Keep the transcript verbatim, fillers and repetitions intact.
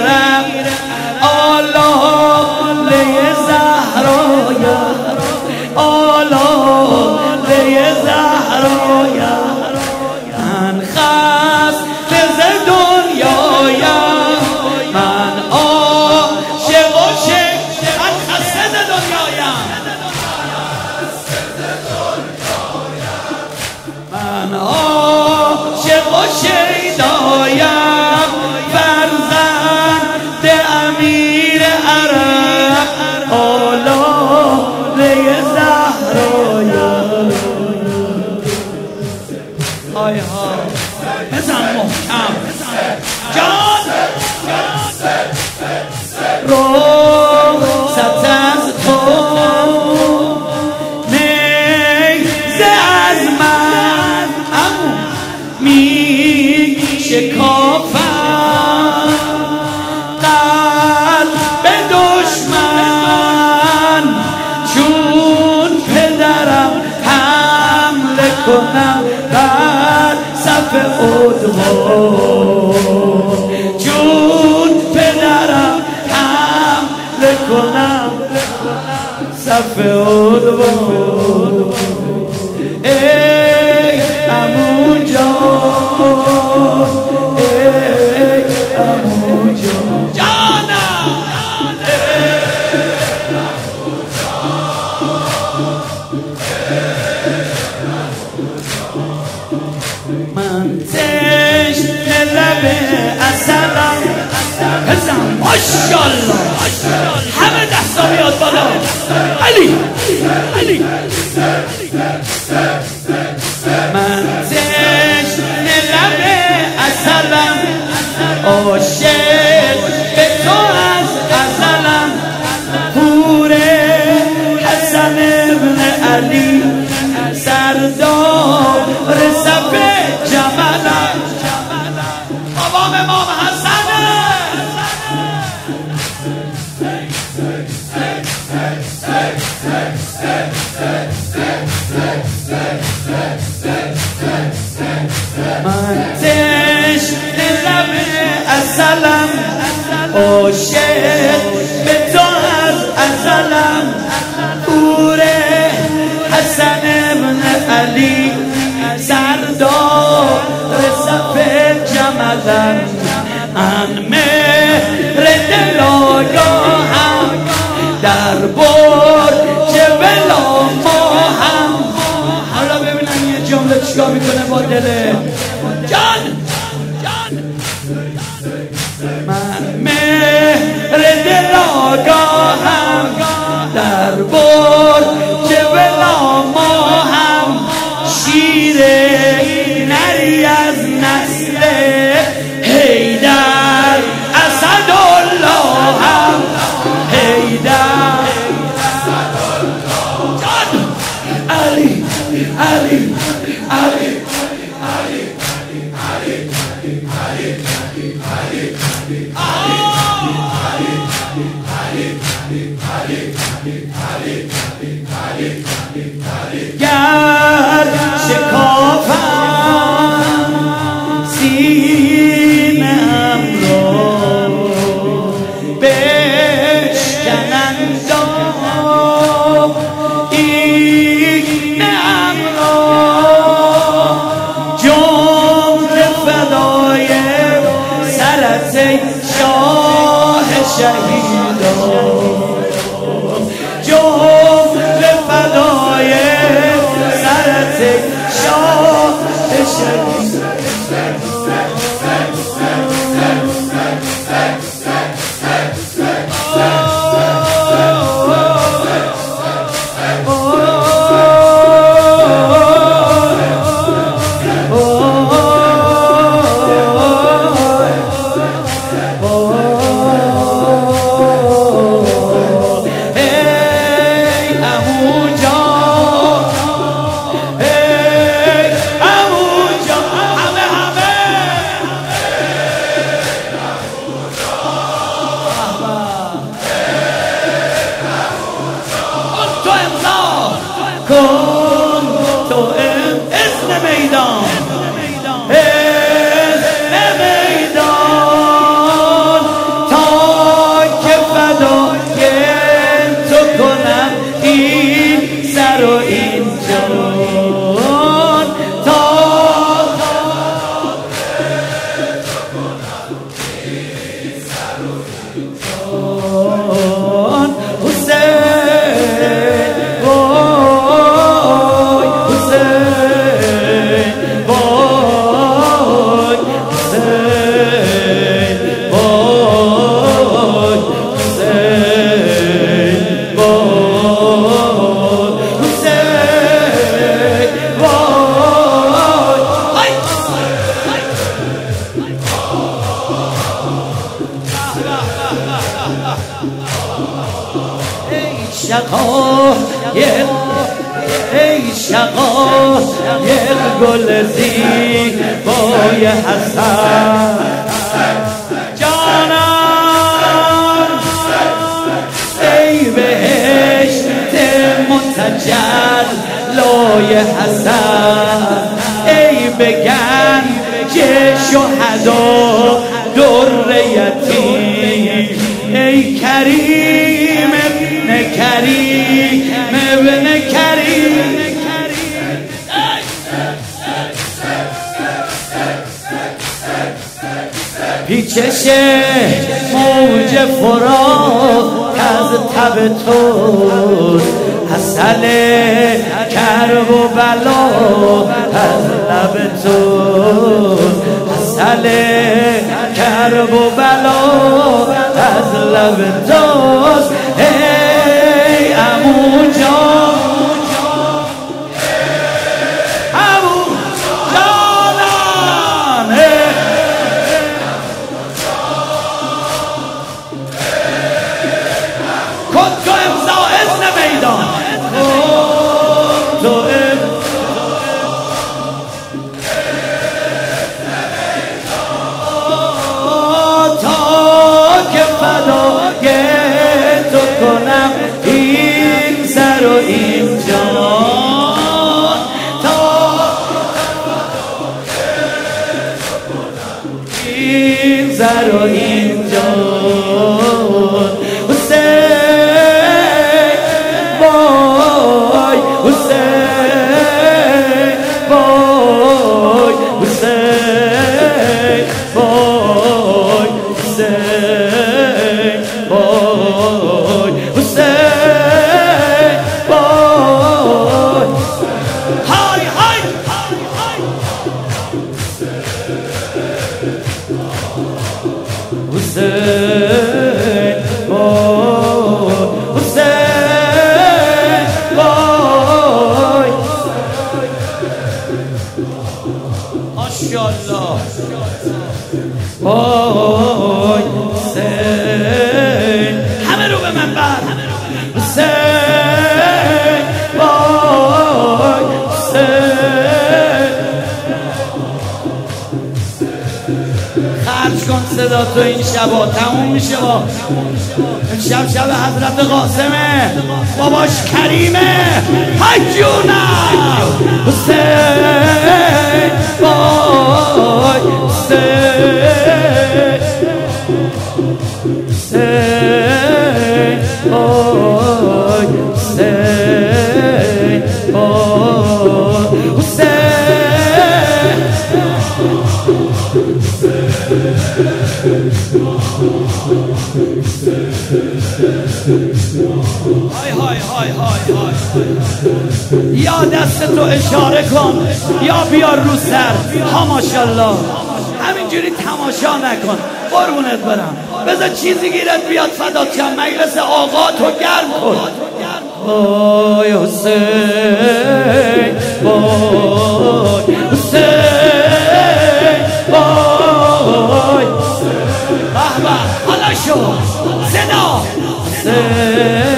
عرق آلاله زهرایا آلاله زهرایا من خسته ز دنیایم من عاشق و شیدا من خسته ز دنیایم من عاشق و شیدایم فرزند امیر عرب آلاله زهرایم های ها بزن محکم جان رخصت از تو نیز از من امو می شکافم قلب دشمن چون پدرم حمله کنم بر صف عدوان چون پدرم حمله کنم صف عدوان ای عمو جان ای عمو جان جانم من تشنه لب عسلم بزن ماشاءالله همه دستا بیاد بالا علی علی من تشنه لب عسلم عاشق به تو از ازلم پور حسن ابن علی سردار صف جملم بابام امام حسنه من تشنه لب عسلم عاشق به تو از ازلم پور حسن ابن علی سردار صف جملم ان مهر دل آگاهم در برج بلا ماهم حالا ببینم یه جمله چیکار میکنه با دل جان من مهر دل آگاهم در برج بلا ماهم شیر نری از نسل حیدر اسدالله هم حیدر جان علی علی علی گر شکافم سینه‌ام را بشکنند اینه‌ام را جمله فدای سرت ای شاه شهیدان جمله فدای سرت ای شاه شهیدان ای شقایق گل زیبای حسن جانم ای بهشت متجلای حسن ای به گنج شهدا در یتیم ای کریم ابن کریم ابن کریم پیچش موج فرات از تب تو حسن کرب و بلا از لب تو حسن کرب و بلا از لب تو ای عمو جان عمو جانان کن تو امضا اذن میدان تو تا که فدای تو کنم این سر و این جان تا این سر و این جان حسین وای حسین وای حسین وای حسین وای حسین وای های های حسین وای حسین وای ماشاءالله وای حسین همه رو به منبر حسین وای حسین خرج کن صدا تو این شبا تموم میشه با شب شب حضرت قاسمه باباش کریمه حجونم حسین وای حسین حسین وای حسین وای حسین های های های های یا دست تو اشاره کن یا بیار رو سر ها ماشاءالله همینجوری تماشا نکن قربونت برم بذار چیزی گیرت بیاد فدات شم مجلس آقا تو گرم کن وای حسین وای حسین وای به به حالا شو صدا حسین